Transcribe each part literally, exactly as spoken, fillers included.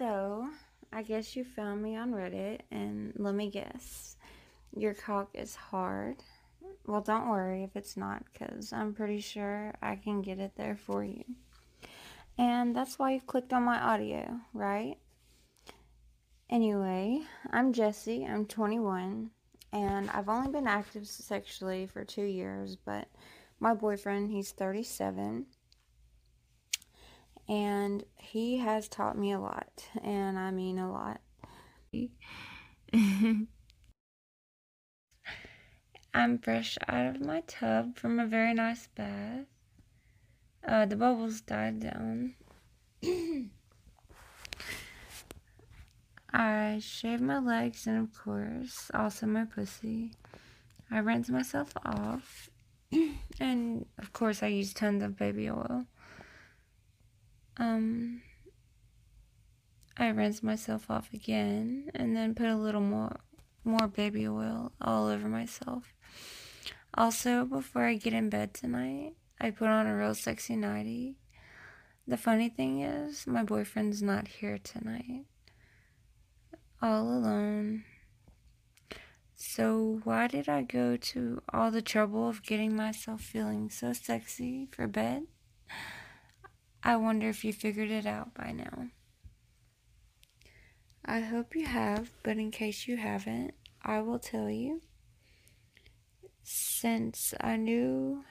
So, I guess you found me on Reddit, and let me guess. Your cock is hard. Well, don't worry if it's not, because I'm pretty sure I can get it there for you. And that's why you clicked on my audio, right? Anyway, I'm Jessie, I'm twenty-one, and I've only been active sexually for two years, but my boyfriend, he's thirty-seven, and he has taught me a lot, and I mean a lot. I'm fresh out of my tub from a very nice bath. Uh, the bubbles died down. I shave my legs and, of course, also my pussy. I rinse myself off. And, of course, I use tons of baby oil. Um, I rinse myself off again and then put a little more, more baby oil all over myself. Also, before I get in bed tonight, I put on a real sexy nightie. The funny thing is, my boyfriend's not here tonight. All alone. So why did I go to all the trouble of getting myself feeling so sexy for bed? I wonder if you figured it out by now. I hope you have, but in case you haven't, I will tell you. Since I knew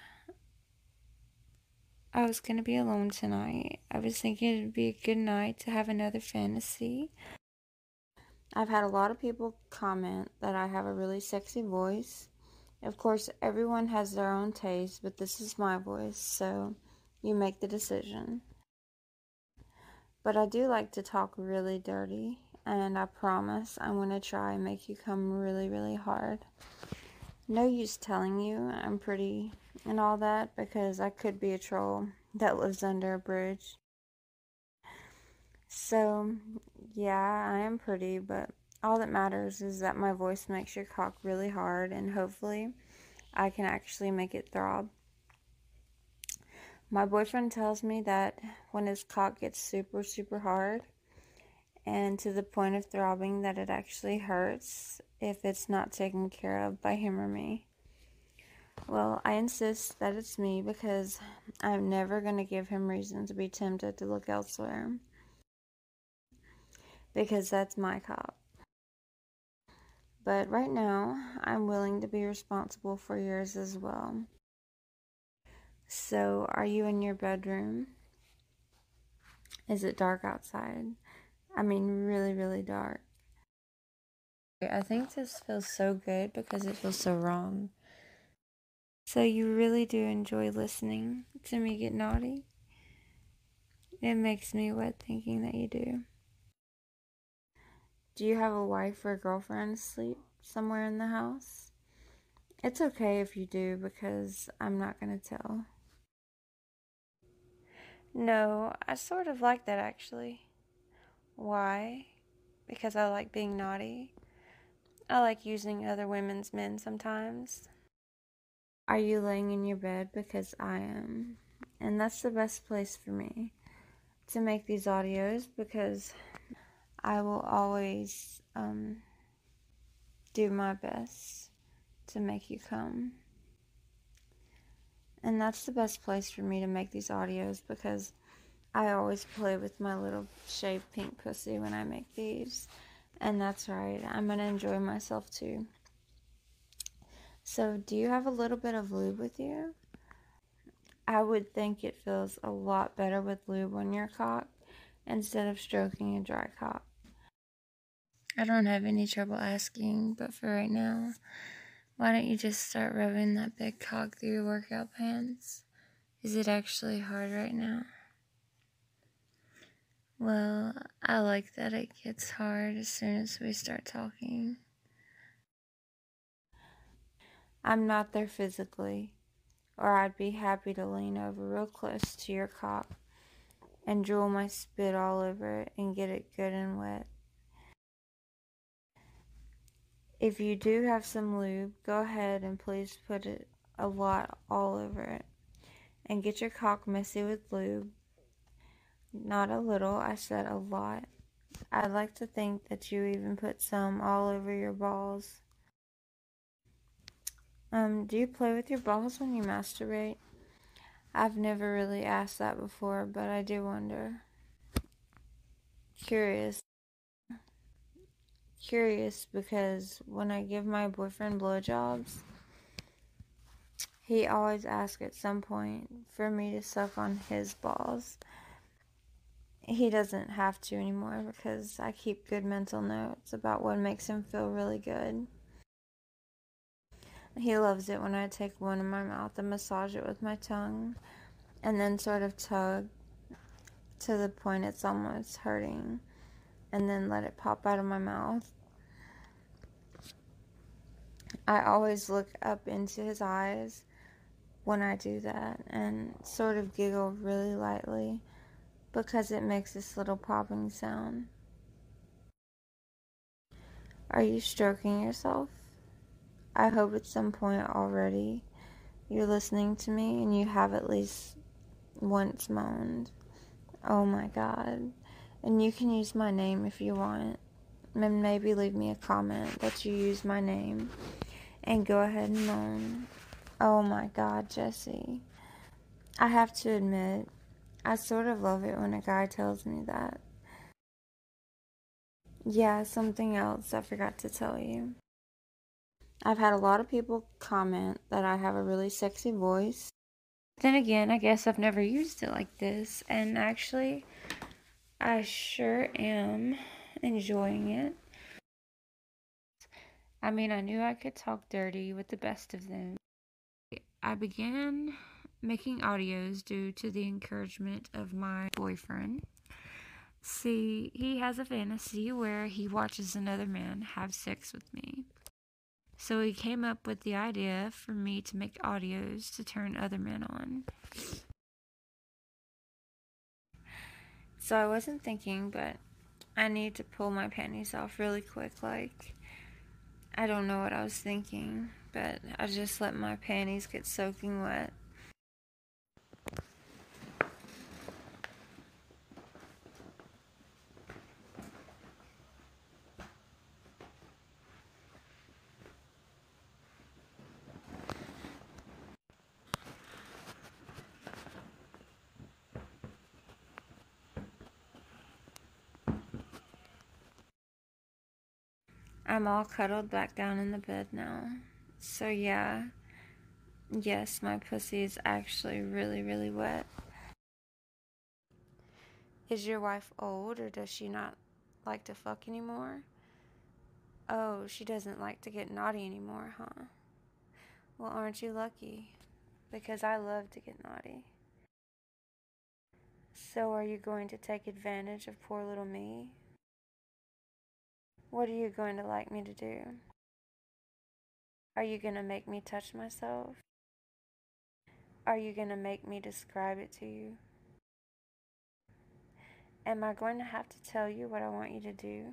I was going to be alone tonight, I was thinking it would be a good night to have another fantasy. I've had a lot of people comment that I have a really sexy voice. Of course, everyone has their own taste, but this is my voice, so you make the decision. But I do like to talk really dirty, and I promise I'm going to try and make you come really, really hard. No use telling you I'm pretty and all that, because I could be a troll that lives under a bridge. So, yeah, I am pretty, but all that matters is that my voice makes your cock really hard, and hopefully I can actually make it throb. My boyfriend tells me that when his cock gets super, super hard, and to the point of throbbing, that it actually hurts if it's not taken care of by him or me. Well, I insist that it's me because I'm never going to give him reason to be tempted to look elsewhere. Because that's my cock. But right now, I'm willing to be responsible for yours as well. So, are you in your bedroom? Is it dark outside? I mean, really, really dark. I think this feels so good because it feels so wrong. So, you really do enjoy listening to me get naughty? It makes me wet thinking that you do. Do you have a wife or a girlfriend asleep somewhere in the house? It's okay if you do, because I'm not going to tell. No, I sort of like that actually. Why? Because I like being naughty. I like using other women's men sometimes. Are you laying in your bed? Because I am. And that's the best place for me to make these audios, because I will always um, do my best to make you come. And that's the best place for me to make these audios, because I always play with my little shaved pink pussy when I make these. And that's right, I'm going to enjoy myself too. So, do you have a little bit of lube with you? I would think it feels a lot better with lube on your cock instead of stroking a dry cock. I don't have any trouble asking, but for right now, why don't you just start rubbing that big cock through your workout pants? Is it actually hard right now? Well, I like that it gets hard as soon as we start talking. I'm not there physically, or I'd be happy to lean over real close to your cock and drool my spit all over it and get it good and wet. If you do have some lube, go ahead and please put it a lot all over it. And get your cock messy with lube. Not a little, I said a lot. I'd like to think that you even put some all over your balls. Um, do you play with your balls when you masturbate? I've never really asked that before, but I do wonder. Curious. Curious because when I give my boyfriend blowjobs, he always asks at some point for me to suck on his balls. He doesn't have to anymore because I keep good mental notes about what makes him feel really good. He loves it when I take one in my mouth and massage it with my tongue and then sort of tug to the point it's almost hurting and then let it pop out of my mouth. I always look up into his eyes when I do that and sort of giggle really lightly because it makes this little popping sound. Are you stroking yourself? I hope at some point already you're listening to me and you have at least once moaned, "Oh my God." And you can use my name if you want. And maybe leave me a comment that you use my name. And go ahead and moan, "Oh my God, Jesse." I have to admit, I sort of love it when a guy tells me that. Yeah, something else I forgot to tell you. I've had a lot of people comment that I have a really sexy voice. Then again, I guess I've never used it like this, and actually, I sure am enjoying it. I mean, I knew I could talk dirty with the best of them. I began making audios due to the encouragement of my boyfriend. See, he has a fantasy where he watches another man have sex with me. So he came up with the idea for me to make audios to turn other men on. So I wasn't thinking, but I need to pull my panties off really quick. Like, I don't know what I was thinking, but I just let my panties get soaking wet. I'm all cuddled back down in the bed now. So yeah, yes, my pussy is actually really, really wet. Is your wife old or does she not like to fuck anymore? Oh, she doesn't like to get naughty anymore, huh? Well, aren't you lucky? Because I love to get naughty. So are you going to take advantage of poor little me? What are you going to like me to do? Are you going to make me touch myself? Are you going to make me describe it to you? Am I going to have to tell you what I want you to do?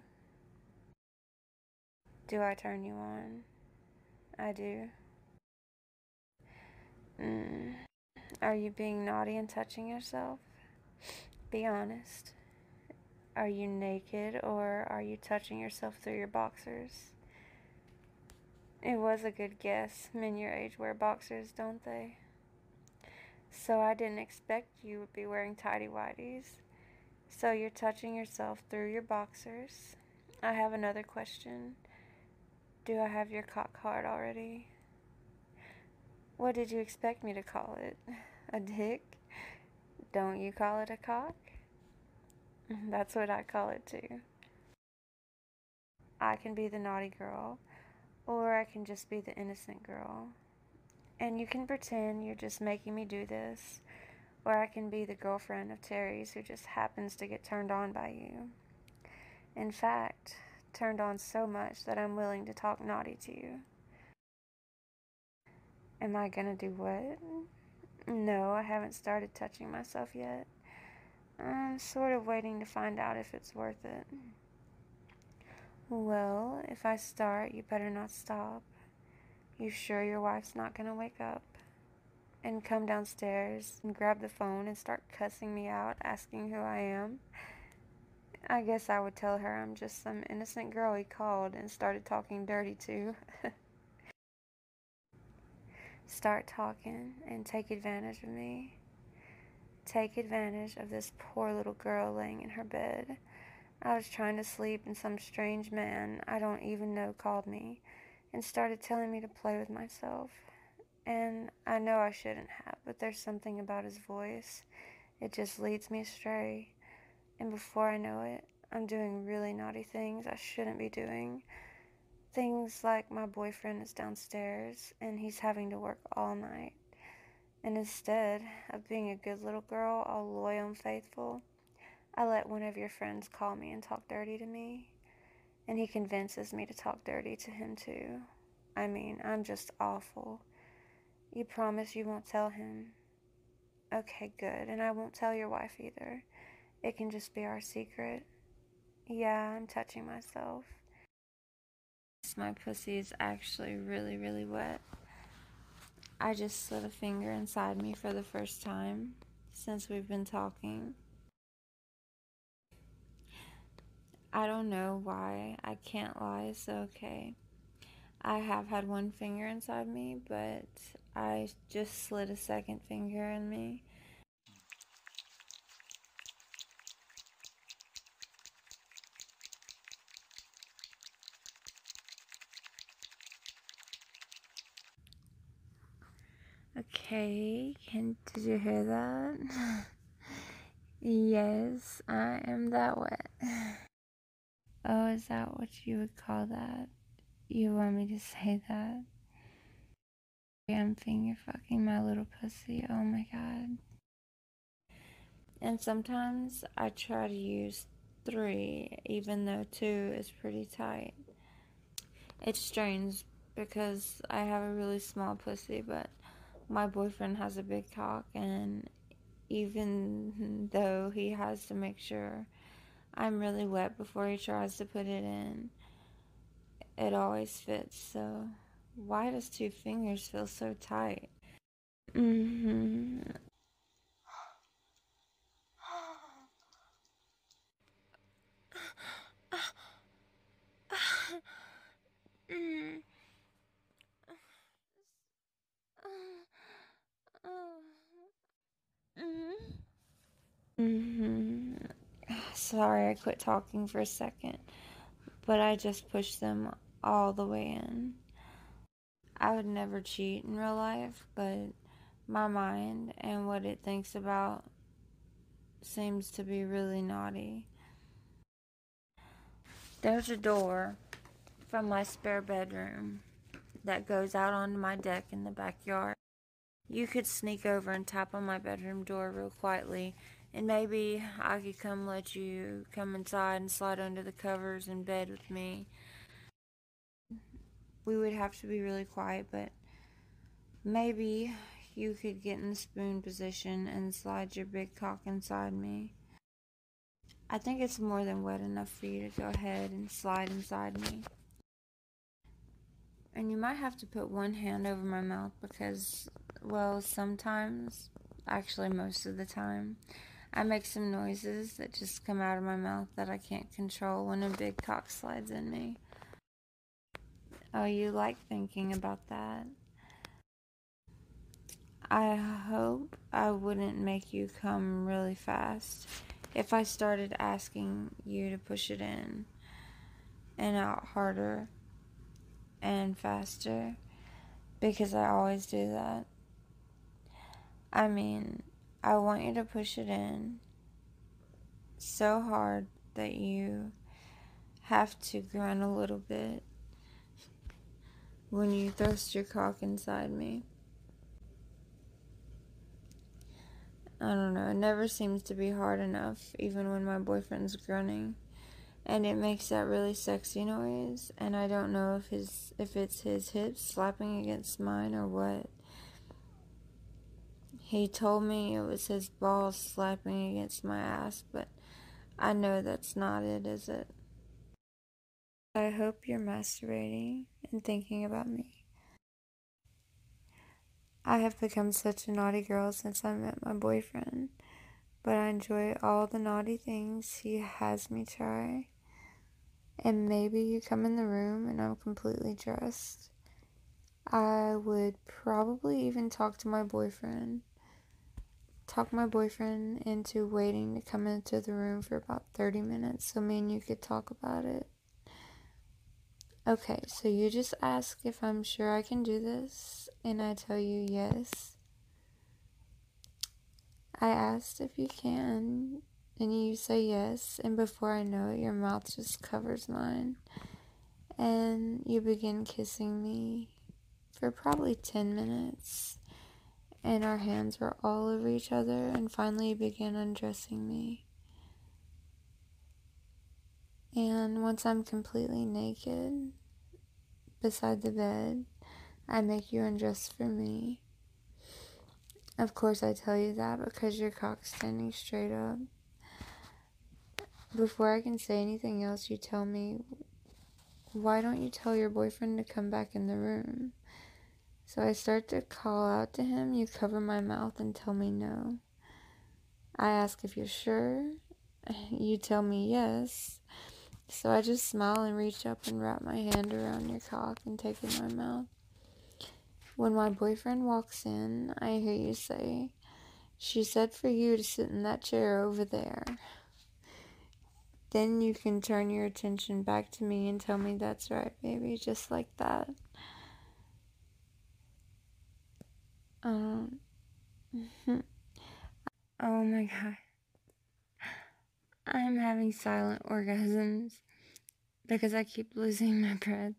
Do I turn you on? I do. Mm. Are you being naughty and touching yourself? Be honest. Are you naked or are you touching yourself through your boxers? It was a good guess. Men your age wear boxers, don't they? So I didn't expect you would be wearing tighty-whities. So you're touching yourself through your boxers. I have another question. Do I have your cock hard already? What did you expect me to call it? A dick? Don't you call it a cock? That's what I call it too. I can be the naughty girl, or I can just be the innocent girl. And you can pretend you're just making me do this, or I can be the girlfriend of Terry's who just happens to get turned on by you. In fact, turned on so much that I'm willing to talk naughty to you. Am I gonna do what? No, I haven't started touching myself yet. I'm sort of waiting to find out if it's worth it. Well, if I start, you better not stop. You sure your wife's not gonna wake up and come downstairs and grab the phone and start cussing me out, asking who I am? I guess I would tell her I'm just some innocent girl he called and started talking dirty to. Start talking and take advantage of me. Take advantage of this poor little girl laying in her bed. I was trying to sleep and some strange man I don't even know called me and started telling me to play with myself. And I know I shouldn't have, but there's something about his voice. It just leads me astray. And before I know it, I'm doing really naughty things I shouldn't be doing. Things like my boyfriend is downstairs and he's having to work all night. And instead of being a good little girl, all loyal and faithful, I let one of your friends call me and talk dirty to me. And he convinces me to talk dirty to him too. I mean, I'm just awful. You promise you won't tell him? Okay, good. And I won't tell your wife either. It can just be our secret. Yeah, I'm touching myself. My pussy is actually really, really wet. I just slid a finger inside me for the first time since we've been talking. I don't know why I can't lie, so okay. I have had one finger inside me, but I just slid a second finger in me. Okay, can, did you hear that? Yes, I am that wet. Oh, is that what you would call that? You want me to say that? I'm finger fucking my little pussy. Oh my god. And sometimes I try to use three, even though two is pretty tight. It's strange because I have a really small pussy, but my boyfriend has a big cock, and even though he has to make sure I'm really wet before he tries to put it in, it always fits. So why does two fingers feel so tight? Mm-hmm. Mm-hmm. Sorry, I quit talking for a second, but I just pushed them all the way in. I would never cheat in real life, but my mind and what it thinks about seems to be really naughty. There's a door from my spare bedroom that goes out onto my deck in the backyard. You could sneak over and tap on my bedroom door real quietly, and maybe I could come let you come inside and slide under the covers in bed with me. We would have to be really quiet, but maybe you could get in the spoon position and slide your big cock inside me. I think it's more than wet enough for you to go ahead and slide inside me. And you might have to put one hand over my mouth because, well, sometimes, actually most of the time, I make some noises that just come out of my mouth that I can't control when a big cock slides in me. Oh, you like thinking about that? I hope I wouldn't make you come really fast if I started asking you to push it in and out harder and faster, because I always do that. I mean, I want you to push it in so hard that you have to grunt a little bit when you thrust your cock inside me. I don't know, it never seems to be hard enough, even when my boyfriend's grunting. And it makes that really sexy noise, and I don't know if his if it's his hips slapping against mine or what. He told me it was his balls slapping against my ass, but I know that's not it, is it? I hope you're masturbating and thinking about me. I have become such a naughty girl since I met my boyfriend. but I enjoy all the naughty things he has me try. And maybe you come in the room and I'm completely dressed. I would probably even talk to my boyfriend. Talk my boyfriend into waiting to come into the room for about thirty minutes so me and you could talk about it. Okay, so you just ask if I'm sure I can do this, and I tell you yes. I asked if you can, and you say yes, and before I know it, your mouth just covers mine, and you begin kissing me for probably ten minutes, and our hands were all over each other, and finally you begin undressing me. And once I'm completely naked beside the bed, I make you undress for me. Of course I tell you that because your cock's standing straight up. Before I can say anything else, you tell me, why don't you tell your boyfriend to come back in the room? So I start to call out to him, you cover my mouth and tell me no. I ask if you're sure, you tell me yes. So I just smile and reach up and wrap my hand around your cock and take it in my mouth. When my boyfriend walks in, I hear you say, she said for you to sit in that chair over there. Then you can turn your attention back to me and tell me that's right, baby, just like that. Um, oh my god. I'm having silent orgasms because I keep losing my breath.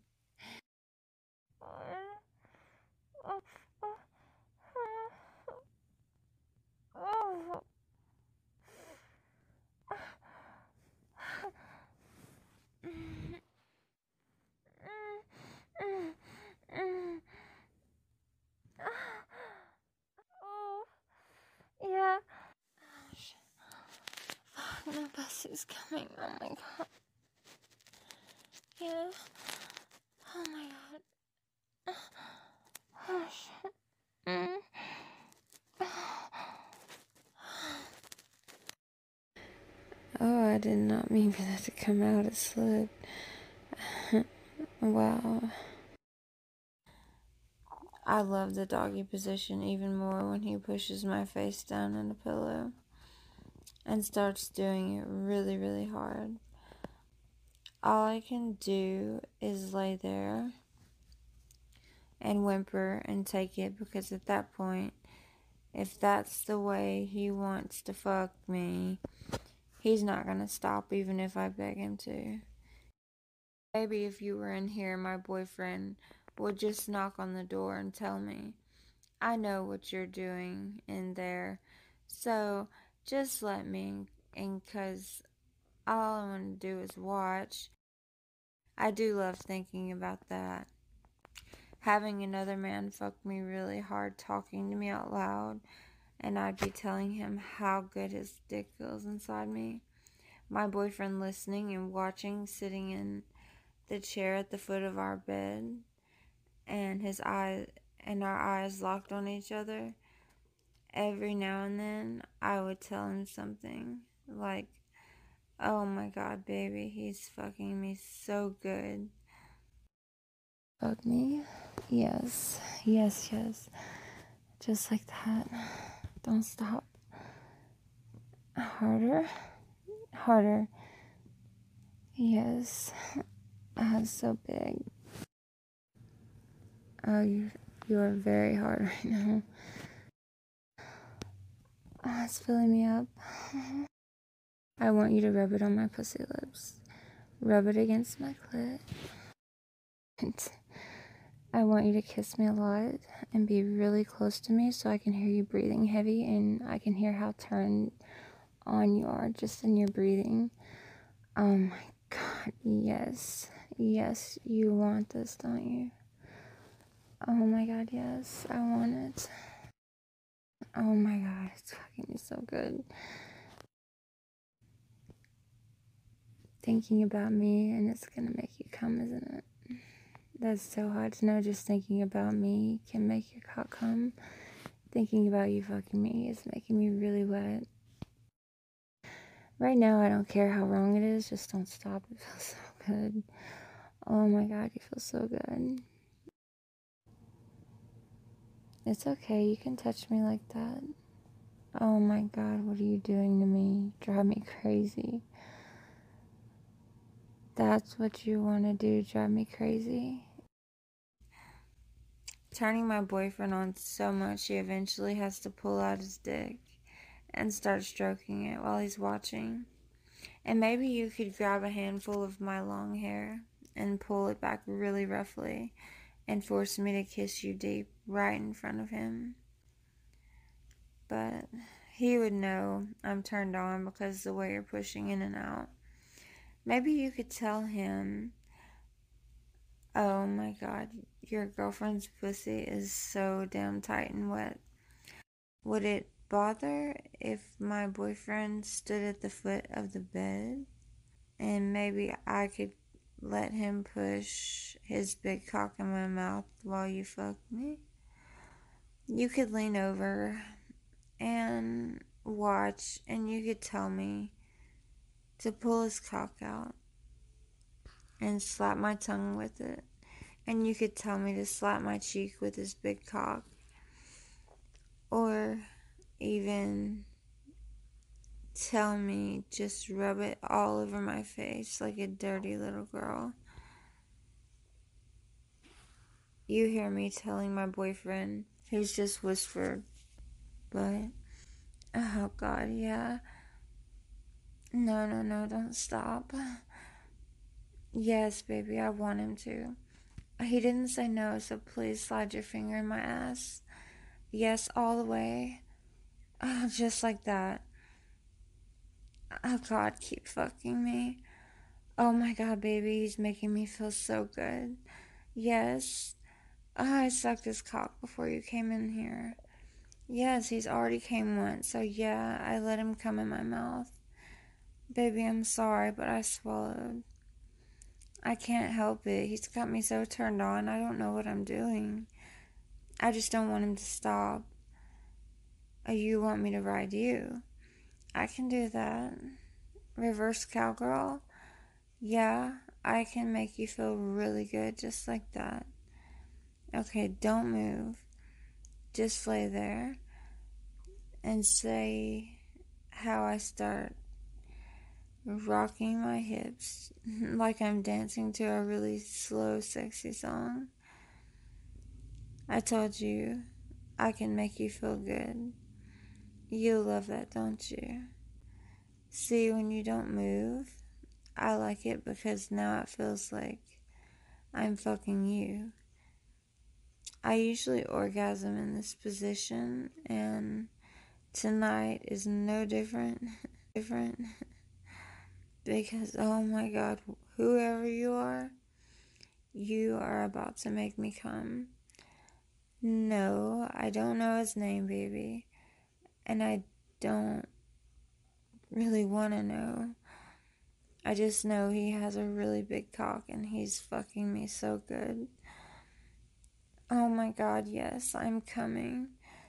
Yeah. Fuck, my bus is coming. Oh my god. Yeah. Oh my god. Oh shit. Mm. Oh, I did not mean for that to come out. It slipped. Wow. I love the doggy position even more when he pushes my face down in the pillow and starts doing it really, really hard. All I can do is lay there and whimper and take it, because at that point, if that's the way he wants to fuck me, he's not gonna stop even if I beg him to. Maybe if you were in here, my boyfriend would just knock on the door and tell me, I know what you're doing in there, so just let me, and cause all I want to do is watch. I do love thinking about that. Having another man fuck me really hard, talking to me out loud, and I'd be telling him how good his dick feels inside me. My boyfriend listening and watching, sitting in the chair at the foot of our bed, and his eyes and our eyes locked on each other. Every now and then, I would tell him something like, oh my god, baby, he's fucking me so good. Fuck me? Yes, yes, yes. Just like that. Don't stop. Harder, harder. Yes. Oh, it's so big. Oh, you, you are very hard right now. Oh, it's filling me up. I want you to rub it on my pussy lips. Rub it against my clit. I want you to kiss me a lot and be really close to me so I can hear you breathing heavy, and I can hear how turned on you are just in your breathing. Oh my god, yes. Yes, you want this, don't you? Oh my god, yes, I want it. Oh my god, it's fucking so good. Thinking about me and it's gonna make you come, isn't it? That's so hard to know. Just thinking about me can make your cock come. Thinking about you fucking me is making me really wet. Right now, I don't care how wrong it is, just don't stop. It feels so good. Oh my god, you feel so good. It's okay, you can touch me like that. Oh my god, what are you doing to me? Drive me crazy. That's what you want to do, drive me crazy? Turning my boyfriend on so much he eventually has to pull out his dick and start stroking it while he's watching. And maybe you could grab a handful of my long hair and pull it back really roughly and force me to kiss you deep right in front of him. But he would know I'm turned on because of the way you're pushing in and out. Maybe you could tell him, oh my god, your girlfriend's pussy is so damn tight and wet. Would it bother if my boyfriend stood at the foot of the bed? And maybe I could let him push his big cock in my mouth while you fuck me? You could lean over and watch, and you could tell me to pull his cock out and slap my tongue with it. And you could tell me to slap my cheek with his big cock. Or even tell me just rub it all over my face like a dirty little girl. You hear me telling my boyfriend, who's just whispered, but, oh god, yeah. No, no, no, don't stop. Yes, baby, I want him to. He didn't say no, so please slide your finger in my ass. Yes, all the way. Oh, just like that. Oh god, keep fucking me. Oh my god, baby, he's making me feel so good. Yes. Oh, I sucked his cock before you came in here. Yes, he's already came once, so yeah, I let him come in my mouth. Baby, I'm sorry, but I swallowed. I can't help it. He's got me so turned on, I don't know what I'm doing. I just don't want him to stop. Oh, you want me to ride you? I can do that. Reverse cowgirl? Yeah, I can make you feel really good just like that. Okay, don't move. Just lay there and say how I start rocking my hips like I'm dancing to a really slow, sexy song. I told you I can make you feel good. You love that, don't you? See, when you don't move, I like it because now it feels like I'm fucking you. I usually orgasm in this position, and tonight is no different. different. Because, oh my god, whoever you are, you are about to make me come. No, I don't know his name, baby. And I don't really want to know. I just know he has a really big cock and he's fucking me so good. Oh my god, yes, I'm coming.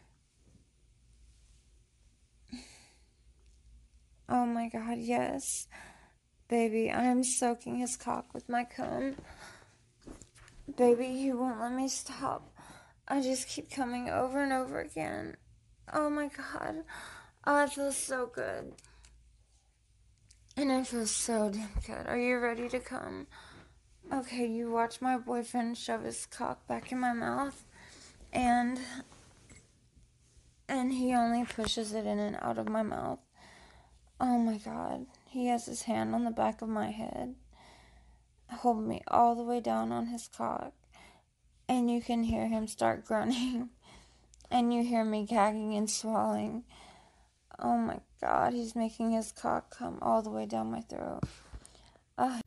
Oh my god, yes. Baby, I'm soaking his cock with my cum. Baby, he won't let me stop. I just keep coming over and over again. Oh my god. Oh, it feels so good. And it feels so damn good. Are you ready to come? Okay, you watch my boyfriend shove his cock back in my mouth. And... And he only pushes it in and out of my mouth. Oh my god. He has his hand on the back of my head. Hold me all the way down on his cock. And you can hear him start grunting. And you hear me gagging and swallowing. Oh my god, he's making his cock come all the way down my throat. Uh,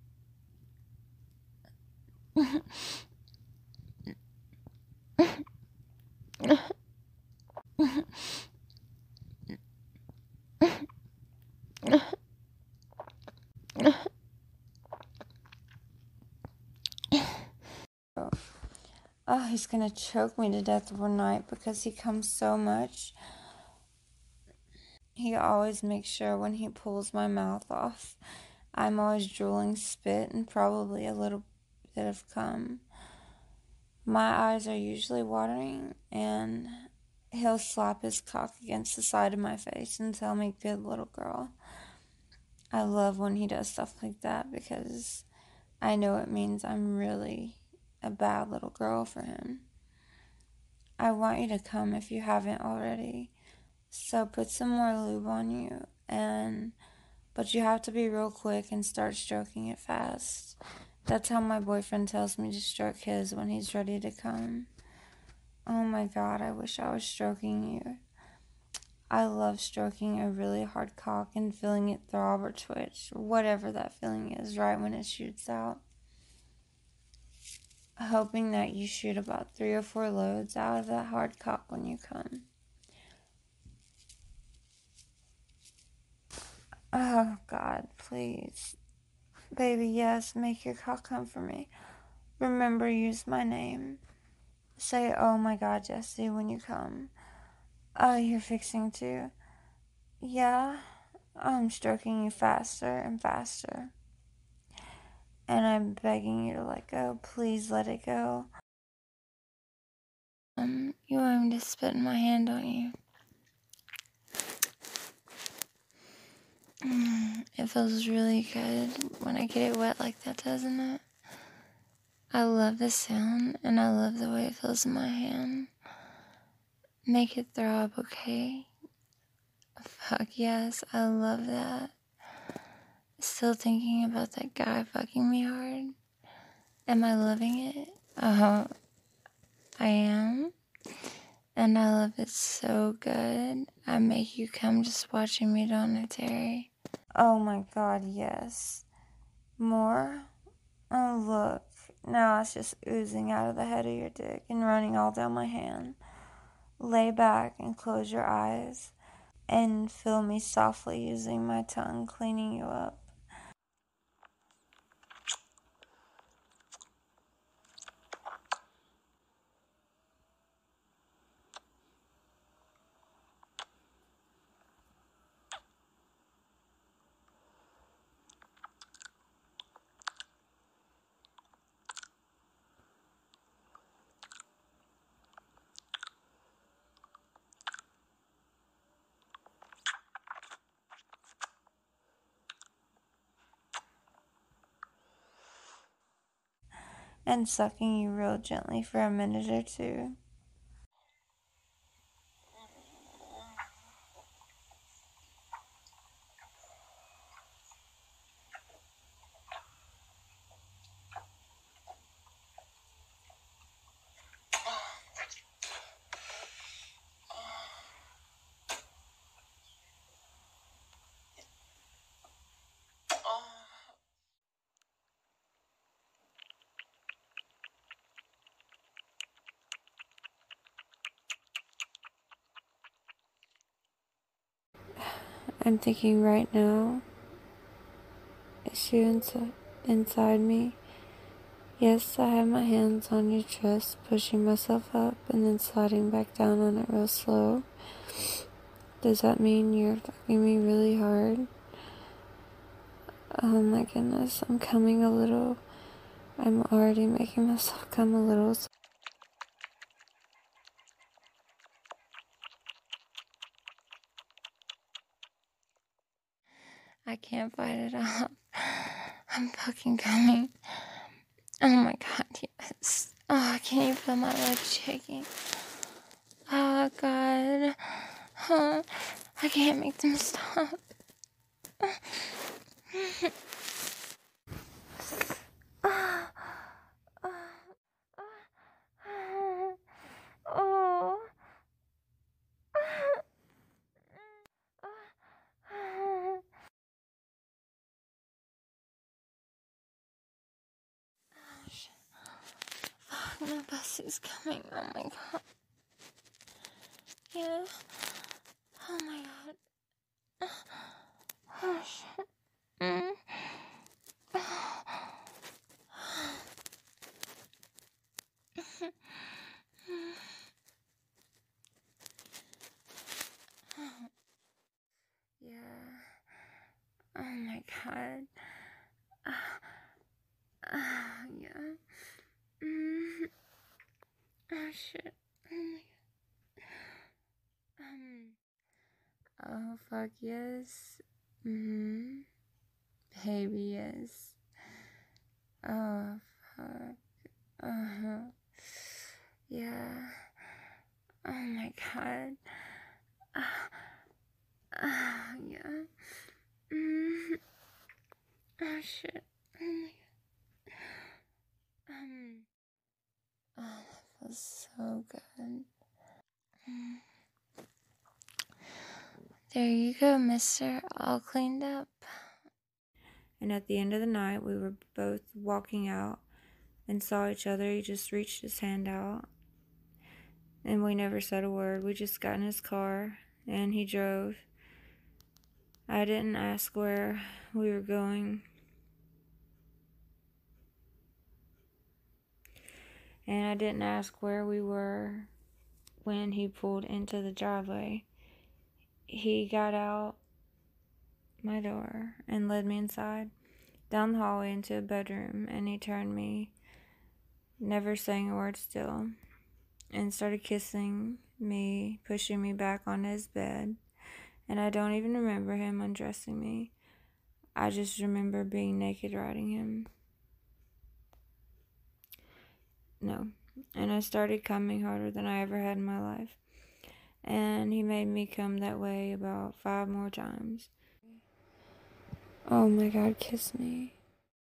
oh, he's gonna choke me to death one night because he comes so much. he always makes sure when he pulls my mouth off, I'm always drooling spit and probably a little bit of cum. My eyes are usually watering, and he'll slap his cock against the side of my face and tell me, "Good little girl." I love when he does stuff like that because I know it means I'm really a bad little girl for him. I want you to come if you haven't already. So put some more lube on you, and but you have to be real quick and start stroking it fast. That's how my boyfriend tells me to stroke his when he's ready to come. Oh my god, I wish I was stroking you. I love stroking a really hard cock and feeling it throb or twitch, whatever that feeling is, right when it shoots out. Hoping that you shoot about three or four loads out of that hard cock when you come. Oh god, please. Baby, yes, make your cock come for me. Remember, use my name. Say, "Oh my god, Jesse," when you come. Oh, you're fixing to. Yeah, I'm stroking you faster and faster. And I'm begging you to let go. Please let it go. Um, you want me to spit in my hand, don't you? Mm, it feels really good when I get it wet like that, doesn't it? I love the sound, and I love the way it feels in my hand. Make it throb, okay? Fuck yes, I love that. Still thinking about that guy fucking me hard? Am I loving it? Oh, I am. And I love it so good. I make you come just watching me, don't I, Terry? Oh my god, yes. More? Oh, look. Now it's just oozing out of the head of your dick and running all down my hand. Lay back and close your eyes and feel me softly using my tongue cleaning you up. And sucking you real gently for a minute or two. I'm thinking right now, is you inside, inside me? Yes, I have my hands on your chest, pushing myself up and then sliding back down on it real slow. Does that mean you're fucking me really hard? Oh my goodness, I'm coming a little. I'm already making myself come a little. I can't fight it off. I'm fucking coming. Oh my god, yes. Oh, I can't even feel my legs shaking. Oh god. Huh. I can't make them stop. Oh. Fuck, my bus is coming. Oh my god. Yeah. Oh my god. Oh shit. Mm. god. Uh, uh, yeah. Mm. Oh shit. Oh my god. Um. Oh fuck yes. Mm-hmm. Baby yes. Oh fuck. Uh-huh. Yeah. Oh my god. Uh, uh, yeah. Mm. Oh shit. Oh my god. Um. Oh, that feels so good. Mm. There you go, mister. All cleaned up. And at the end of the night, we were both walking out and saw each other. He just reached his hand out. And we never said a word. We just got in his car and he drove. I didn't ask where we were going. And I didn't ask where we were when he pulled into the driveway. He got out my door and led me inside, down the hallway into a bedroom, and he turned me, never saying a word still, and started kissing me, pushing me back on his bed. And I don't even remember him undressing me. I just remember being naked riding him. No. And I started coming harder than I ever had in my life. And he made me come that way about five more times. Oh my god, kiss me.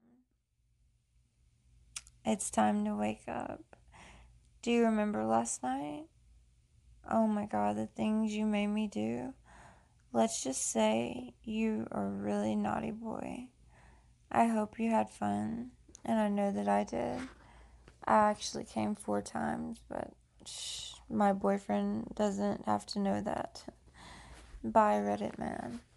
It's time to wake up. Do you remember last night? Oh my god, the things you made me do. Let's just say you are a really naughty boy. I hope you had fun, and I know that I did. I actually came four times, but shh, my boyfriend doesn't have to know that. Bye, Reddit man.